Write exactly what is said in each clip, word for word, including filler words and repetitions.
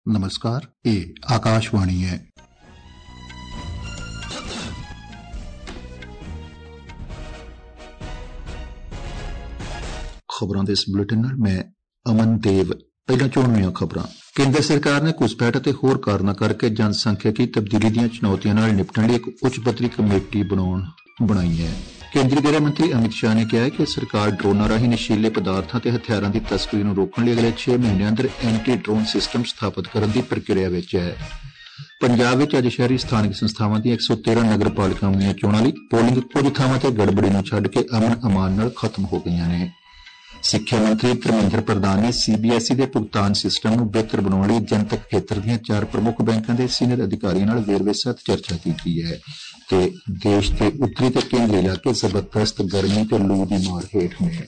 नमस्कार, ये आकाशवाणी है। खबरों के इस बुलेटिन नाल मैं अमन देव। पहला चोणवीं खबरां। केंद्र सरकार ने घुसपैठ ते होर कारणा करके जनसंख्यिकी तब्दीली दीआं चुनौतियां नाल निपटण लई एक उच्च पद्धरी कमेटी बनाउण बनाई है। केंद्रीय गृह मंत्री अमित शाह ने कहा है कि सरकार ड्रोनां राहीं नशीले पदार्थां ते हथियारां दी तस्करी नूं रोकण लई अगले छे महीनਿਆਂ अंदर एंटी ड्रोन सिस्टम स्थापित करन दी प्रक्रिया विच है। पंजाब विच अज शहरी स्थानक संस्थावां दी एक सौ तेरह नगरपालिकावां ਦੀਆਂ ਚੋਣਾਂ ਲਈ ਪੋਲਿੰਗ ਕੁਝ ਥਾਵਾਂ ਤੇ ਗੜਬੜੀ ਨੂੰ ਛੱਡ ਕੇ ਅਮਨ ਅਮਾਨ ਨਾਲ ਖਤਮ ਹੋ ਗਈਆਂ ਨੇ। ਸਿੱਖਿਆ ਮੰਤਰੀ ਧਰਮਿੰਦਰ ਪ੍ਰਧਾਨ ਨੇ ਸੀਬੀਐਸਈ ਦੇ ਭੁਗਤਾਨ ਸਿਸਟਮ ਨੂੰ ਬਿਹਤਰ ਬਣਾਉਣ ਲਈ ਜਨਤਕ ਖੇਤਰ ਦੀਆਂ ਚਾਰ ਪ੍ਰਮੁੱਖ ਬੈਂਕਾਂ ਦੇ ਸੀਨੀਅਰ ਅਧਿਕਾਰੀਆਂ ਨਾਲ ਵੇਰਵੇ ਸਹਿਤ ਚਰਚਾ ਕੀਤੀ ਹੈ ਤੇ ਦੇਸ਼ ਦੇ ਉੱਤਰੀ ਤੇ ਕੇਂਦਰੀ ਇਲਾਕੇ ਜ਼ਬਰਦਸਤ ਗਰਮੀ ਤੇ ਲੂ ਦੀ ਮਾਰ ਹੇਠ ਨੇ।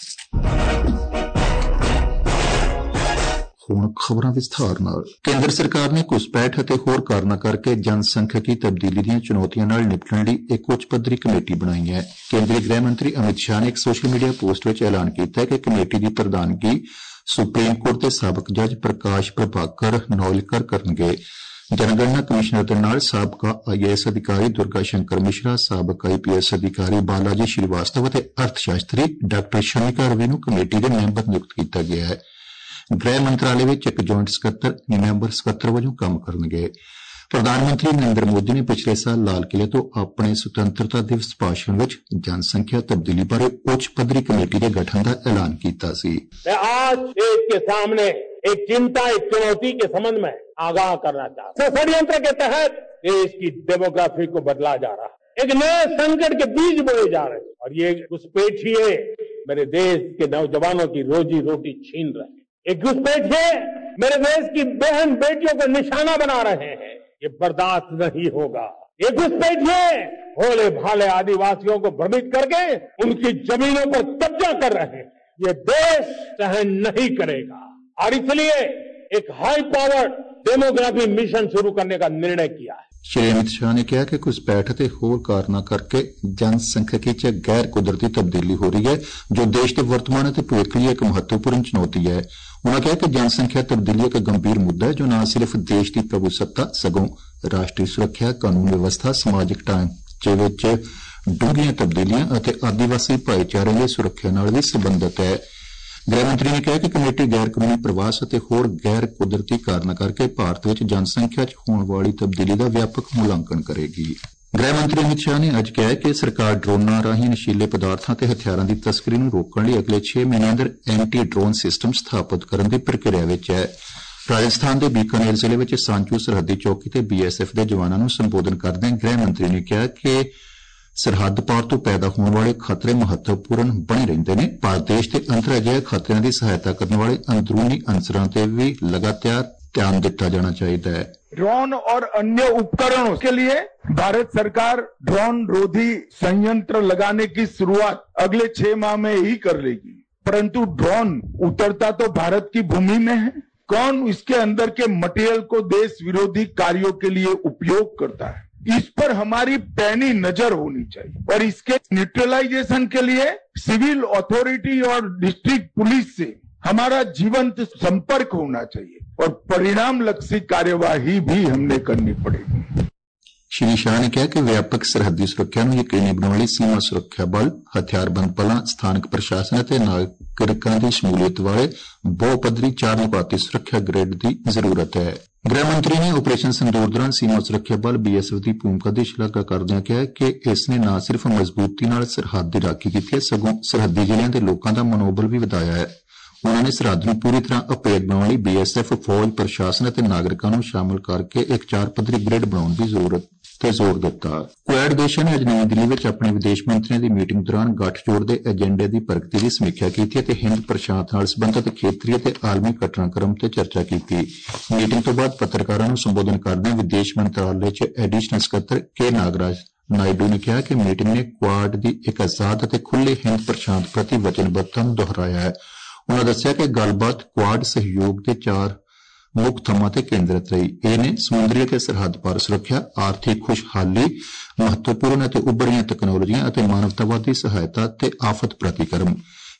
ਹੁਣ ਖਬਰਾਂ ਵਿਸਥਾਰ ਨਾਲ। ਕੇਂਦਰ ਸਰਕਾਰ ਨੇ ਘੁਸਪੈਠ ਅਤੇ ਹੋਰ ਕਾਰਨਾਂ ਕਰਕੇ ਜਨਸੰਖਿਅਕੀ ਤਬਦੀਲੀ ਦੀਆਂ ਚੁਣੌਤੀਆਂ ਨਾਲ ਨਿਪਟਣ ਲਈ ਇੱਕ ਉੱਚ ਪੱਧਰੀ ਕਮੇਟੀ ਬਣਾਈ ਹੈ। ਕੇਂਦਰੀ ਗ੍ਰਹਿ ਮੰਤਰੀ ਅਮਿਤ ਸ਼ਾਹ ਨੇ ਇੱਕ ਸੋਸ਼ਲ ਮੀਡੀਆ ਪੋਸਟ ਵਿੱਚ ਐਲਾਨ ਕੀਤਾ ਹੈ ਕਿ ਕਮੇਟੀ ਦੀ ਪ੍ਰਧਾਨਗੀ ਸੁਪਰੀਮ ਕੋਰਟ ਦੇ ਸਾਬਕ ਜੱਜ ਪ੍ਰਕਾਸ਼ ਪ੍ਰਭਾਕਰ ਨੌਲਕਰ ਕਰਨਗੇ। ਜਨਗਣਨਾ ਕਮਿਸ਼ਨਰ ਦੇ ਨਾਲ ਸਾਬਕਾ ਆਈਏਐਸ ਅਧਿਕਾਰੀ ਦੁਰਗਾ ਸ਼ੰਕਰ ਮਿਸ਼ਰਾ, ਸਾਬਕ ਆਈਪੀਐਸ ਅਧਿਕਾਰੀ ਬਾਲਾਜੀ ਸ਼੍ਰੀਵਾਸਤਵ ਅਤੇ ਅਰਥ ਸ਼ਾਸਤਰੀ ਡਾਕਟਰ ਸ਼ਮਿਕਾ ਰਵੀ ਨੂੰ ਕਮੇਟੀ ਦੇ ਮੈਂਬਰ ਨਿਯੁਕਤ ਕੀਤਾ ਗਿਆ ਹੈ। ਗ੍ਰਹਿ ਮੰਤਰਾਲੇ ਵਿੱਚ ਇੱਕ ਜੁਆਇੰਟ ਸਕੱਤਰ ਮੈਂਬਰ ਸਕੱਤਰ ਵਜੋਂ ਕੰਮ ਕਰਨਗੇ। ਪ੍ਰਧਾਨ ਮੰਤਰੀ ਨਰਿੰਦਰ ਮੋਦੀ ਨੇ ਪਿਛਲੇ ਸਾਲ ਲਾਲ ਕਿਲੇ ਤੋਂ ਆਪਣੇ ਸੁਤੰਤਰਤਾ ਦਿਵਸ ਭਾਸ਼ਣ ਵਿੱਚ ਜਨਸੰਖਿਆ ਤਬਦੀਲੀ ਬਾਰੇ ਉੱਚ ਪੱਧਰੀ ਕਮੇਟੀ ਦੇ ਗਠਨ ਦਾ ਐਲਾਨ ਕੀਤਾ ਸੀ। मैं आज देश के सामने एक चिंता, एक चुनौती के संबंध में आगाह करना चाहता हूं। षड्यंत्र के तहत देश की डेमोग्राफी को बदला जा रहा है, एक नए संकट के बीज बोए जा रहे हैं और ये घुसपैठिए मेरे देश के नौजवानों की रोजी रोटी छीन रहे हैं। एक घुसपैठिए मेरे देश की बहन बेटियों को निशाना बना रहे हैं, ये बर्दाश्त नहीं होगा। ये घुसपैठिए भोले भाले आदिवासियों को भ्रमित करके उनकी जमीनों पर कब्जा कर रहे हैं, ये देश सहन नहीं करेगा और इसलिए एक हाई पावर्ड डेमोग्राफी मिशन शुरू करने का निर्णय किया है। ਸ਼੍ਰੀ ਅਮਿਤ ਸ਼ਾਹ ਨੇ ਕਿਹਾ ਕਿ ਘੁਸਪੈਠ ਅਤੇ ਹੋਰ ਕਾਰਨਾਂ ਕਰਕੇ ਜਨਸੰਖਿਅਕੀ 'ਚ ਗੈਰ ਕੁਦਰਤੀ ਤਬਦੀਲੀ ਹੋ ਰਹੀ ਹੈ, ਜੋ ਦੇਸ਼ ਦੇ ਵਰਤਮਾਨ ਅਤੇ ਭਵਿੱਖ ਲਈ ਇੱਕ ਮਹੱਤਵਪੂਰਨ ਚੁਣੌਤੀ ਹੈ। ਉਨ੍ਹਾਂ ਕਿਹਾ ਕਿ ਜਨਸੰਖਿਆ ਤਬਦੀਲੀ ਇੱਕ ਗੰਭੀਰ ਮੁੱਦਾ ਹੈ ਜੋ ਨਾ ਸਿਰਫ ਦੇਸ਼ ਦੀ ਪ੍ਰਭੂਸੱਤਾ ਸਗੋਂ ਰਾਸ਼ਟਰੀ ਸੁਰੱਖਿਆ, ਕਾਨੂੰਨ ਵਿਵਸਥਾ, ਸਮਾਜਿਕ ਢਾਂਚੇ ਵਿੱਚ ਡੂੰਘੀਆਂ ਤਬਦੀਲੀਆਂ ਅਤੇ ਆਦੀਵਾਸੀ ਭਾਈਚਾਰੇ ਦੀ ਸੁਰੱਖਿਆ ਨਾਲ ਵੀ ਸੰਬੰਧਿਤ ਹੈ। ਗ੍ਰਹਿ ਮੰਤਰੀ ਨੇ ਕਿਹਾ ਕਿ ਕਮੇਟੀ ਗੈਰ ਕਾਨੂੰਨੀ ਪ੍ਰਵਾਸ ਅਤੇ ਹੋਰ ਗੈਰ ਕੁਦਰਤੀ ਕਾਰਨਾਂ ਕਰਕੇ ਭਾਰਤ ਵਿੱਚ ਜਨਸੰਖਿਆ 'ਚ ਹੋਣ ਵਾਲੀ ਤਬਦੀਲੀ ਦਾ ਵਿਆਪਕ ਮੁਲਾਂਕਣ ਕਰੇਗੀ। ਗ੍ਰਹਿ ਮੰਤਰੀ ਅਮਿਤ ਸ਼ਾਹ ਨੇ ਅੱਜ ਕਿਹਾ ਕਿ ਸਰਕਾਰ ਡਰੋਨਾਂ ਰਾਹੀਂ ਨਸ਼ੀਲੇ ਪਦਾਰਥਾਂ ਤੇ ਹਥਿਆਰਾਂ ਦੀ ਤਸਕਰੀ ਨੂੰ ਰੋਕਣ ਲਈ ਅਗਲੇ ਛੇ ਮਹੀਨਿਆਂ ਅੰਦਰ ਐਂਟੀ ਡਰੋਨ ਸਿਸਟਮ ਸਥਾਪਿਤ ਕਰਨ ਦੀ ਪ੍ਰਕਿਰਿਆ ਵਿੱਚ ਹੈ। ਰਾਜਸਥਾਨ ਦੇ ਬੀਕਾਨੇਰ ਜ਼ਿਲ੍ਹੇ ਵਿੱਚ ਸਾਂਚੂ ਸਰਹੱਦੀ ਚੌਕੀ ਤੇ ਬੀਐਸਐਫ ਦੇ ਜਵਾਨਾਂ ਨੂੰ ਸੰਬੋਧਨ ਕਰਦਿਆਂ ਗ੍ਰਹਿ ਮੰਤਰੀ ਨੇ ਕਿਹਾ ਕਿ ਸਰਹੱਦ ਪਾਰ ਤੋਂ ਪੈਦਾ ਹੋਣ ਵਾਲੇ ਖਤਰੇ ਮਹੱਤਵਪੂਰਨ ਬਣੇ ਰਹਿੰਦੇ ਨੇ, ਪਰ ਦੇਸ਼ ਦੇ ਅੰਦਰ ਅਜਿਹੇ ਖਤਰਿਆਂ ਦੀ ਸਹਾਇਤਾ ਕਰਨ ਵਾਲੇ ਅੰਦਰੂਨੀ ਅੰਸਰਾਂ ਤੇ ਵੀ ਲਗਾਤਾਰ ध्यान दिया जाना चाहिए। ड्रोन और अन्य उपकरणों के लिए भारत सरकार ड्रोन रोधी संयंत्र लगाने की शुरुआत अगले छह माह में ही कर लेगी, परंतु ड्रोन उतरता तो भारत की भूमि में है। कौन इसके अंदर के मटेरियल को देश विरोधी कार्यों के लिए उपयोग करता है, इस पर हमारी पैनी नजर होनी चाहिए और इसके न्यूट्रलाइजेशन के लिए सिविल अथॉरिटी और डिस्ट्रिक्ट पुलिस से हमारा जीवंत संपर्क होना चाहिए और परिणाम लक्षी कार्यवाही भी हमने करनी पड़ेगी। श्री शाह ने कहा कि व्यापक सरहदी सुरक्षा ਨੂੰ ਯਕੀਨੀ ਬਣਾਉਣ ਲਈ ਸੀਮਾ ਸੁਰੱਖਿਆ ਬਲ, ਹਥਿਆਰਬੰਦ ਬਲਾਂ, ਸਥਾਨਕ ਪ੍ਰਸ਼ਾਸਨ ਅਤੇ ਨਾਗਰਿਕਾਂ ਦੀ ਸ਼ਮੂਲੀਅਤ ਵਾਲੇ ਬਹੁਪੱਧਰੀ ਚਾਰ ਨਿਭਾਤੀ ਸੁਰੱਖਿਆ ਗ੍ਰਿਡ ਦੀ ਜ਼ਰੂਰਤ ਹੈ। ਗ੍ਰਹਿ ਮੰਤਰੀ ਨੇ ਆਪਰੇਸ਼ਨ ਸਿੰਦੂਰ ਦੌਰਾਨ ਸੀਮਾ ਸੁਰੱਖਿਆ ਬਲ ਬੀਐਸਐਫ ਦੀ ਭੂਮਿਕਾ ਦੀ ਸ਼ਲਾਘਾ ਕਰਦਿਆਂ ਕਿਹਾ ਕਿ ਇਸ ਨੇ ਨਾ ਸਿਰਫ ਮਜ਼ਬੂਤੀ ਨਾਲ ਸਰਹੱਦ ਦੀ ਰਾਖੀ ਕੀਤੀ ਹੈ, ਸਗੋਂ ਸਰਹੱਦੀ ਜ਼ਿਲ੍ਹਿਆਂ ਦੇ ਲੋਕਾਂ ਦਾ ਮਨੋਬਲ ਵੀ ਵਧਾਇਆ ਹੈ। ਉਨ੍ਹਾਂ ਨੇ ਸਰਹੱਦ ਨੂੰ ਪੂਰੀ ਤਰ੍ਹਾਂ ਅਪੇਟ ਬਣਾਉਣ ਲਈ ਬੀਐਸਐਫ, ਫੌਜ, ਪ੍ਰਸ਼ਾਸਨ ਅਤੇ ਨਾਗਰਿਕਾਂ ਨੂੰ ਸ਼ਾਮਲ ਕਰਕੇ ਇੱਕ ਚਾਰ ਪੱਧਰੀ ਗ੍ਰਿਡ ਬਣਾਉਣ ਦੀ ਜ਼ਰੂਰਤ ਤੇ ਜ਼ੋਰ ਦਿੱਤਾ। ਕੁਐਡ ਦੇਸ਼ਾਂ ਨੇ ਅੱਜ ਨਵੀਂ ਦਿੱਲੀ ਵਿੱਚ ਆਪਣੇ ਵਿਦੇਸ਼ ਮੰਤਰੀਆਂ ਦੀ ਮੀਟਿੰਗ ਦੌਰਾਨ ਗੱਠਜੋੜ ਦੇ ਏਜੰਡੇ ਦੀ ਪ੍ਰਗਤੀ ਦੀ ਸਮੀਖਿਆ ਕੀਤੀ ਅਤੇ ਹਿੰਦ ਪ੍ਰਸ਼ਾਂਤ ਨਾਲ ਸੰਬੰਧਿਤ ਖੇਤਰੀ ਅਤੇ ਆਲਮੀ ਘਟਨਾਕ੍ਰਮ ਤੇ ਚਰਚਾ ਕੀਤੀ। ਮੀਟਿੰਗ ਤੋਂ ਬਾਅਦ ਪੱਤਰਕਾਰਾਂ ਨੂੰ ਸੰਬੋਧਨ ਕਰਦਿਆਂ ਵਿਦੇਸ਼ ਮੰਤਰਾਲੇ 'ਚ ਐਡੀਸ਼ਨਲ ਸਕੱਤਰ ਕੇ ਨਾਗਰਾਜ ਨਾਇਡੂ ਨੇ ਕਿਹਾ ਕਿ ਮੀਟਿੰਗ ਨੇ ਕੁਆਡ ਦੀ ਇੱਕ ਆਜ਼ਾਦ ਅਤੇ ਖੁੱਲ੍ਹੇ ਹਿੰਦ ਪ੍ਰਸ਼ਾਂਤ ਪ੍ਰਤੀ ਵਚਨਬੱਧਤਾ ਨੂੰ ਦੁਹਰਾਇਆ ਹੈ। ਉਨ੍ਹਾਂ ਦੱਸਿਆ ਕਿ ਗੱਲਬਾਤ ਕੁਆਡ ਸਹਿਯੋਗ ਦੇ ਚਾਰ ਮੁੱਖ ਥੰਮਾਂ ਤੇ ਕੇਂਦਰਿਤ ਰਹੀ। ਇਹ ਨੇ ਸਮੁੰਦਰੀ ਅਤੇ ਸਰਹੱਦ ਪਾਰ ਸੁਰੱਖਿਆ, ਆਰਥਿਕ ਖੁਸ਼ਹਾਲੀ, ਮਹੱਤਵਪੂਰਨ ਅਤੇ ਉੱਭਰੀਆਂ ਤਕਨਾਲੋਜੀਆਂ ਅਤੇ ਮਾਨਵਤਾਵਾਦੀ ਸਹਾਇਤਾ ਤੇ ਆਫਤ ਪ੍ਰਤੀਕਰਮ।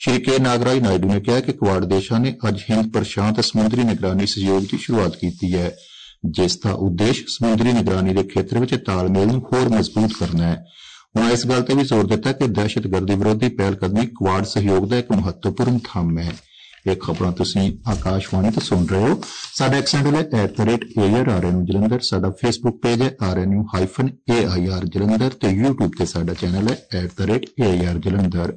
श्री के नागराज नायडू ने कहा कि क्वाड देशां ने अज हिंद प्रशांत समुद्री निगरानी सहयोग की शुरुआत की है, जिसका उद्देश्य समुद्री निगरानी के खेत्र में तालमेल नूं होर मजबूत करना है। उन्होंने इस गल ते भी जोर दिता कि दहशतगर्दी विरोधी पहलकदमी क्वाड सहयोग का एक महत्वपूर्ण थंम है। ਇਹ ਖਬਰਾਂ ਤੁਸੀਂ ਆਕਾਸ਼ਵਾਣੀ ਤੋਂ ਸੁਣ ਰਹੇ ਹੋ। ਸਾਡਾ ਐਕਸ ਹੈਂਡਲ ਹੈ at the rate AR RNU Jalandhar. ਸਾਡਾ ਫੇਸਬੁੱਕ ਪੇਜ ਹੈ ਆਰਐਨਯੂ ਹਾਈਫਨ ਏਆਈਆਰ ਜਲੰਧਰ ਤੇ ਯੂਟਿਊਬ ਤੇ ਸਾਡਾ ਚੈਨਲ ਹੈ at the rate AIR Jalandhar.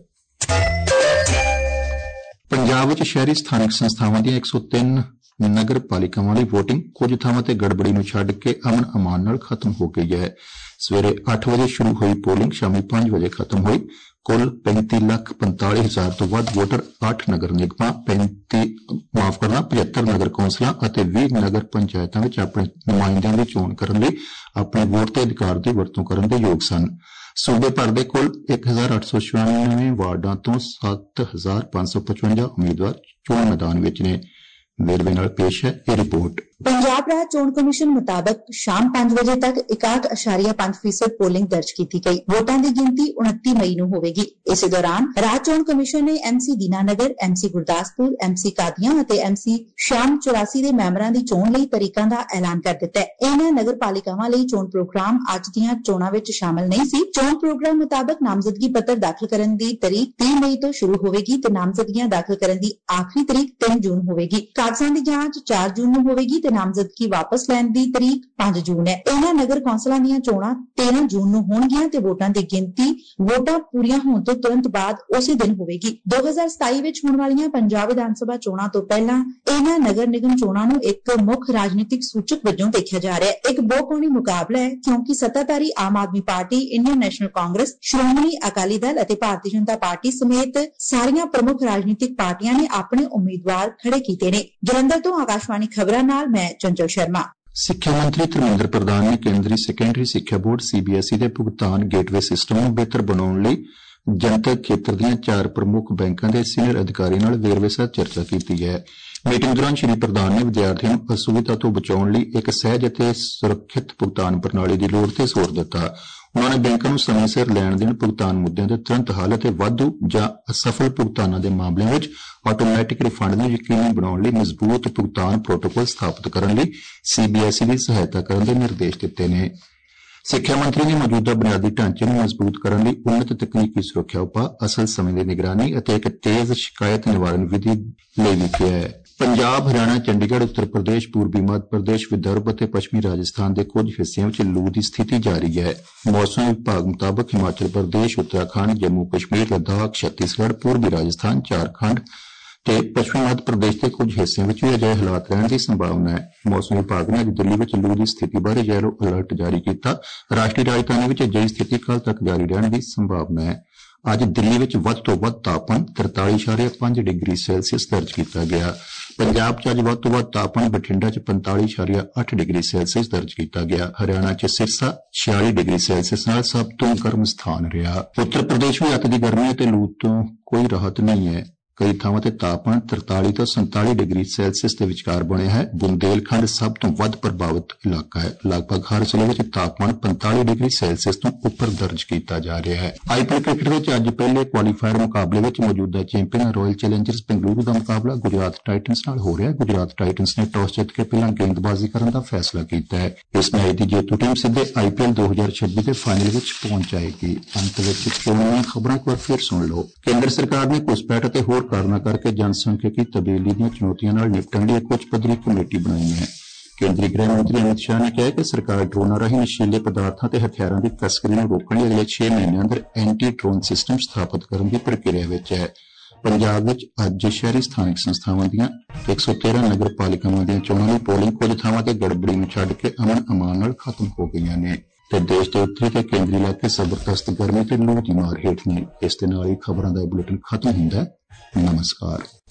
Punjab ਵਿੱਚ ਸ਼ਹਿਰੀ ਸਥਾਨਕ ਸੰਸਥਾਵਾਂ ਦੀਆਂ ਇੱਕ ਸੌ ਤਿੰਨ ਨਗਰ ਪਾਲਿਕਾਵਾਂ ਲਈ ਵੋਟਿੰਗ ਕੁਝ ਥਾਵਾਂ ਤੇ ਗੜਬੜੀ ਨੂੰ ਛੱਡ ਕੇ ਅਮਨ ਅਮਾਨ ਨਾਲ ਖਤਮ ਹੋ ਗਈ ਹੈ। ਸਵੇਰੇ ਅੱਠ ਵਜੇ ਸ਼ੁਰੂ ਹੋਈ ਪੋਲਿੰਗ ਸ਼ਾਮੀ ਪੰਜ ਵਜੇ ਖਤਮ ਹੋਈ। ਕੁੱਲ ਪੈਂਤੀ ਲੱਖ ਪੰਤਾਲੀ ਹਜ਼ਾਰ ਤੋਂ ਵੱਧ ਵੋਟਰ ਅੱਠ ਨਗਰ ਨਿਗਮਾਂ ਪੈਂਤੀ ਮਾਫ ਕਰਨਾ ਪਝੱਤਰ ਨਗਰ ਕੌਂਸਲਾਂ ਅਤੇ ਵੀਹ ਨਗਰ ਪੰਚਾਇਤਾਂ ਵਿੱਚ ਆਪਣੇ ਨੁਮਾਇੰਦਿਆਂ ਦੀ ਚੋਣ ਕਰਨ ਲਈ ਆਪਣੇ ਵੋਟ ਦੇ ਅਧਿਕਾਰ ਦੀ ਵਰਤੋਂ ਕਰਨ ਦੇ ਯੋਗ ਸਨ। ਸੂਬੇ ਭਰ ਦੇ ਕੁੱਲ ਇੱਕ ਹਜ਼ਾਰ ਅੱਠ ਸੌ ਛਿਆਨਵੇਂ ਵਾਰਡਾਂ ਤੋਂ ਸੱਤ ਹਜ਼ਾਰ ਪੰਜ ਸੌ ਪਚਵੰਜਾ ਉਮੀਦਵਾਰ ਚੋਣ ਮੈਦਾਨ ਵਿੱਚ ਨੇ। ਵੇਰਵੇ ਨਾਲ ਪੇਸ਼ ਹੈ ਇਹ ਰਿਪੋਰਟ। पंजाब राज चोण कमीशन मुताबिक शाम पांच बजे तक इकाहठ अशारिया पांच फीसद पोलिंग दर्ज की गई। वोटां की गिनती उनती मई नूं होवेगी। इस दौरान राज चोण कमीशन ने MC Dinanagar, MC Gurdaspur, MC Qadian अते एमसी शाम चौरासी दे मैंबरां दी चोण लई तरीकां दा ऐलान कर दिता है। इन्हां नगर पालिकावां लई चोण प्रोग्राम अज दीयां चोणां विच शामिल नहीं सी। चोण प्रोग्राम मुताबिक नामजदगी पत्र दाखिल करन दी तरीक तीह मई तो शुरू होवेगी ते नामजदगियां दाखिल करन दी आखिरी तरीक तीन जून होवेगी। कागजां दी जांच चार जून नूं होवेगी ते नामजदगी वापस लैण दी तरीक पांच जून है। इन्हां नगर कौंसलां दीयां चोणां तेरह जून नूं होणगीਆਂ ते वोटां दी गिनती वोटां पूरीਆਂ होण ਤੋਂ तुरंत बाद उसी दिन होवेगी। दो हज़ार सताई ਵਿੱਚ ਹੋਣ ਵਾਲੀਆਂ ਪੰਜਾਬ ਵਿਧਾਨ ਸਭਾ ਚੋਣਾਂ ਤੋਂ ਪਹਿਲਾਂ ਇਹਨਾਂ ਨਗਰ ਨਿਗਮ ਚੋਣਾਂ ਨੂੰ ਇੱਕ ਮੁੱਖ ਰਾਜਨੀਤਿਕ ਸੂਚਕ ਵਜੋਂ ਦੇਖਿਆ ਜਾ ਰਿਹਾ ਹੈ। ਇੱਕ ਬਹੁਕੌਮੀ ਮੁਕਾਬਲਾ ਹੈ ਕਿਉਂਕਿ ਸੱਤਾਧਾਰੀ Aam Aadmi party, Indian National Congress, Shiromani Akali Dal ਅਤੇ ਭਾਰਤੀ ਜਨਤਾ ਪਾਰਟੀ ਸਮੇਤ ਸਾਰੀਆਂ ਪ੍ਰਮੁੱਖ ਰਾਜਨੀਤਿਕ ਪਾਰਟੀਆਂ ਨੇ ਆਪਣੇ ਉਮੀਦਵਾਰ ਖੜੇ ਕੀਤੇ ਨੇ। ਜਲੰਧਰ ਤੋਂ ਆਕਾਸ਼ਵਾਣੀ ਖਬਰਾਂ ਨਾਲ ਮੈਂ ਚੰਚਲ ਸ਼ਰਮਾ। ਸਿੱਖਿਆ ਮੰਤਰੀ ਧਰਮਿੰਦਰ ਪ੍ਰਧਾਨ ਨੇ ਕੇਂਦਰੀ ਸੈਕੰਡਰੀ ਸਿੱਖਿਆ ਬੋਰਡ ਸੀਬੀਐਸਈ ਦੇ ਭੁਗਤਾਨ ਗੇਟਵੇ ਸਿਸਟਮ ਨੂੰ ਬਿਹਤਰ ਬਣਾਉਣ ਲਈ ਜਨਤਕ ਖੇਤਰ ਦੀਆਂ ਚਾਰ ਪ੍ਰਮੁੱਖ ਬੈਂਕਾਂ ਦੇ ਸੀਨੀਅਰ ਅਧਿਕਾਰੀ ਨਾਲ ਵੇਰਵੇ ਸਹਿਤ ਚਰਚਾ ਕੀਤੀ ਹੈ। ਮੀਟਿੰਗ ਦੌਰਾਨ ਸ਼੍ਰੀ ਪ੍ਰਧਾਨ ਨੇ ਵਿਦਿਆਰਥੀਆਂ ਨੂੰ ਅਸੁਵਿਧਾ ਤੋਂ ਬਚਾਉਣ ਲਈ ਇੱਕ ਸਹਿਜ ਅਤੇ ਸੁਰੱਖਿਅਤ ਭੁਗਤਾਨ ਪ੍ਰਣਾਲੀ ਦੀ ਲੋੜ ਤੇ ਜ਼ੋਰ ਦਿੱਤਾ। ਉਨ੍ਹਾਂ ਨੇ ਬੈਂਕਾਂ ਨੂੰ ਸਮੇਂ ਸਿਰ ਲੈਣ ਦੇਣ, ਭੁਗਤਾਨ ਮੁੱਦਿਆਂ ਦੇ ਤੁਰੰਤ ਹੱਲ ਅਤੇ ਵਾਧੂ ਜਾਂ ਅਸਫਲ ਭੁਗਤਾਨਾਂ ਦੇ ਮਾਮਲਿਆਂ ਵਿੱਚ ਆਟੋਮੈਟਿਕ ਰਿਫੰਡ ਨੂੰ ਯਕੀਨੀ ਬਣਾਉਣ ਲਈ ਮਜ਼ਬੂਤ ਭੁਗਤਾਨ ਪ੍ਰੋਟੋਕਾਲ ਸਥਾਪਿਤ ਕਰਨ ਲਈ ਸੀਬੀਐਸਈ ਦੀ ਸਹਾਇਤਾ ਕਰਨ ਦੇ ਨਿਰਦੇਸ਼ ਦਿੱਤੇ ਨੇ। ਸਿੱਖਿਆ ਮੰਤਰੀ ਨੇ ਮੌਜੂਦਾ ਬੁਨਿਆਦੀ ਢਾਂਚੇ ਨੂੰ ਮਜ਼ਬੂਤ ਕਰਨ ਲਈ ਉਨਤ ਤਕਨੀਕੀ ਸੁਰੱਖਿਆ ਉਪਾਅ, ਅਸਲ ਸਮੇਂ ਦੀ ਨਿਗਰਾਨੀ ਅਤੇ ਇੱਕ ਤੇਜ਼ ਸ਼ਿਕਾਇਤ ਨਿਵਾਰਨ ਵਿਧੀ ਲਈ ਵੀ ਕਿਹਾ ਹੈ। ਪੰਜਾਬ, ਹਰਿਆਣਾ, ਚੰਡੀਗੜ੍ਹ, ਉੱਤਰ ਪ੍ਰਦੇਸ਼, ਪੂਰਬੀ ਮੱਧ ਪ੍ਰਦੇਸ਼, ਵਿਦਰਭ ਅਤੇ ਪੱਛਮੀ ਰਾਜਸਥਾਨ ਦੇ ਕੁਝ ਹਿੱਸਿਆਂ ਵਿੱਚ ਲੂ ਦੀ ਸਥਿਤੀ ਜਾਰੀ ਹੈ। ਮੌਸਮ ਵਿਭਾਗ ਮੁਤਾਬਕ ਹਿਮਾਚਲ ਪ੍ਰਦੇਸ਼, ਉੱਤਰਾਖੰਡ, ਜੰਮੂ ਕਸ਼ਮੀਰ, ਲੱਦਾਖ, ਛੱਤੀਸਗੜ੍ਹ, ਪੂਰਬੀ ਰਾਜਸਥਾਨ, ਝਾਰਖੰਡ ਤੇ ਪੱਛਮੀ ਮੱਧ ਪ੍ਰਦੇਸ਼ ਦੇ ਕੁਝ ਹਿੱਸਿਆਂ ਵਿੱਚ ਵੀ ਅਜਿਹੇ ਹਾਲਾਤ ਰਹਿਣ ਦੀ ਸੰਭਾਵਨਾ ਹੈ। ਮੌਸਮ ਵਿਭਾਗ ਨੇ ਅੱਜ ਦਿੱਲੀ ਵਿੱਚ ਲੂ ਦੀ ਸਥਿਤੀ ਬਾਰੇ ਯੈਲੋ ਅਲਰਟ ਜਾਰੀ ਕੀਤਾ। ਰਾਸ਼ਟਰੀ ਰਾਜਧਾਨੀ ਵਿੱਚ ਅਜਿਹੀ ਸਥਿਤੀ ਕੱਲ੍ਹ ਤੱਕ ਜਾਰੀ ਰਹਿਣ ਦੀ ਸੰਭਾਵਨਾ ਹੈ। ਅੱਜ ਦਿੱਲੀ ਵਿੱਚ ਵੱਧ ਤੋਂ ਵੱਧ ਤਾਪਮਾਨ ਤਰਤਾਲੀ ਇਸ਼ਾਰੀਆ ਪੰਜ ਡਿਗਰੀ ਸੈਲਸੀਅਸ ਦਰਜ ਕੀਤਾ ਗਿਆ। ਪੰਜਾਬ 'ਚ ਅੱਜ ਵੱਧ ਤੋਂ ਵੱਧ ਤਾਪਮਾਨ ਬਠਿੰਡਾ 'ਚ ਪੰਤਾਲੀ ਇਸ਼ਾਰੀਆ ਅੱਠ ਡਿਗਰੀ ਸੈਲਸੀਅਸ ਦਰਜ ਕੀਤਾ ਗਿਆ। ਹਰਿਆਣਾ 'ਚ ਸਿਰਸਾ ਛਿਆਲੀ ਡਿਗਰੀ ਸੈਲਸੀਅਸ ਨਾਲ ਸਭ ਤੋਂ ਗਰਮ ਸਥਾਨ ਰਿਹਾ। ਉੱਤਰ ਪ੍ਰਦੇਸ਼ ਵੀ ਅੱਤ ਦੀ ਗਰਮੀ ਅਤੇ ਲੂ ਤੋਂ ਕੋਈ ਰਾਹਤ ਨਹੀਂ ਹੈ। ਕਈ ਥਾਵਾਂ ਤੇ ਤਾਪਮਾਨ ਤਰਤਾਲੀ ਤੋਂ ਸੰਤਾਲੀ ਡਿਗਰੀ ਸੈਲਸੀਅਸ ਦੇ ਵਿਚਕਾਰ ਬਣਿਆ ਹੈ। ਬੁੰਦੇਲਖੰਡ ਸਭ ਤੋਂ ਵੱਧ ਪ੍ਰਭਾਵਿਤ ਇਲਾਕਾ ਹੈ। ਲਗਭਗ ਹਰ ਜ਼ਿਲ੍ਹੇ ਵਿੱਚ ਤਾਪਮਾਨ ਪੰਤਾਲੀ ਡਿਗਰੀ ਸੈਲਸੀਅਸ ਤੋਂ ਉੱਪਰ ਦਰਜ ਕੀਤਾ ਜਾ ਰਿਹਾ ਹੈ। ਆਈਪੀਐਲ ਕ੍ਰਿਕਟ ਵਿੱਚ ਅੱਜ ਪਹਿਲੇ ਕੁਆਲੀਫਾਇਰ ਮੁਕਾਬਲੇ ਵਿੱਚ ਮੌਜੂਦਾ ਚੈਂਪੀਅਨ ਰਾਇਲ ਚੈਲੰਜਰਸ ਬੰਗਲੁਰੂ ਦਾ ਮੁਕਾਬਲਾ ਗੁਜਰਾਤ ਟਾਈਟਨਸ ਨਾਲ ਹੋ ਰਿਹਾ ਹੈ। ਗੁਜਰਾਤ ਟਾਈਟਨਸ ਨੇ ਟਾਸ ਜਿੱਤ ਕੇ ਪਹਿਲਾਂ ਗੇਂਦਬਾਜ਼ੀ ਕਰਨ ਦਾ ਫੈਸਲਾ ਕੀਤਾ ਹੈ। ਇਸ ਮੈਚ ਦੀ ਜੇਤੂ ਟੀਮ ਸਿੱਧੇ ਆਈਪੀਐਲ ਦੋ ਹਜ਼ਾਰ ਛੱਬੀ ਦੇ ਫਾਈਨਲ ਵਿੱਚ ਪਹੁੰਚ ਜਾਏਗੀ। ਅੰਤ ਵਿੱਚ ਚੋਣਾਂ ਖਬਰਾਂ ਇੱਕ ਵਾਰ ਫਿਰ ਸੁਣ ਲਓ। ਕੇਂਦਰ ਸਰਕਾਰ ਨੇ ਘੁਸਪੈਠ ਅਤੇ ਹੋਰ ਕਾਰਨਾਂ ਕਰਕੇ ਜਨਸੰਖਿਆਕੀ ਤਬਦੀਲੀ ਦੀਆਂ ਚੁਣੌਤੀਆਂ ਨਾਲ ਨਿਪਟਣ ਲਈ ਇੱਕ ਉੱਚ ਪੱਧਰੀ ਕਮੇਟੀ ਬਣਾਈ ਹੈ। ਕੇਂਦਰੀ ਗ੍ਰਹਿ ਮੰਤਰੀ ਅਮਿਤ ਸ਼ਾਹ ਨੇ ਕਿਹਾ ਕਿ ਸਰਕਾਰ ਡਰੋਨਾਂ ਰਾਹੀਂ ਨਸ਼ੀਲੇ ਪਦਾਰਥਾਂ ਤੇ ਹਥਿਆਰਾਂ ਦੀ ਤਸਕਰੀ ਨੂੰ ਰੋਕਣ ਲਈ ਅਗਲੇ ਛੇ ਮਹੀਨਿਆਂ ਅੰਦਰ ਐਂਟੀ ਡਰੋਨ ਸਿਸਟਮ ਸਥਾਪਿਤ ਕਰਨ ਦੀ ਪ੍ਰਕਿਰਿਆ ਵਿੱਚ ਹੈ। ਪੰਜਾਬ ਵਿੱਚ ਅੱਜ ਸ਼ਹਿਰੀ ਸਥਾਨਕ ਸੰਸਥਾਵਾਂ ਦੀਆਂ ਇੱਕ ਸੌ ਤੇਰਾਂ ਨਗਰ ਪਾਲਿਕਾਵਾਂ ਦੀਆਂ ਚੋਣਾਂ ਲਈ ਪੋਲਿੰਗ ਕੁਝ ਥਾਵਾਂ ਤੇ ਗੜਬੜੀ ਨੂੰ ਛੱਡ ਕੇ ਅਮਨ ਅਮਾਨ ਨਾਲ ਖਤਮ ਹੋ ਗਈਆਂ ਨੇ ਤੇ ਦੇਸ਼ ਦੇ ਉੱਤਰੀ ਤੇ ਕੇਂਦਰੀ ਇਲਾਕੇ ਜ਼ਬਰਦਸਤ ਗਰਮੀ ਤੇ ਲੂ ਦੀ ਮਾਰ ਹੇਠ ਨੇ। ਇਸ ਦੇ ਨਾਲ ਹੀ ਖਬਰਾਂ ਦਾ ਇਹ ਬੁਲੇਟਿਨ ਖਤਮ ਹੁੰਦਾ ਹੈ। ਨਮਸਕਾਰ।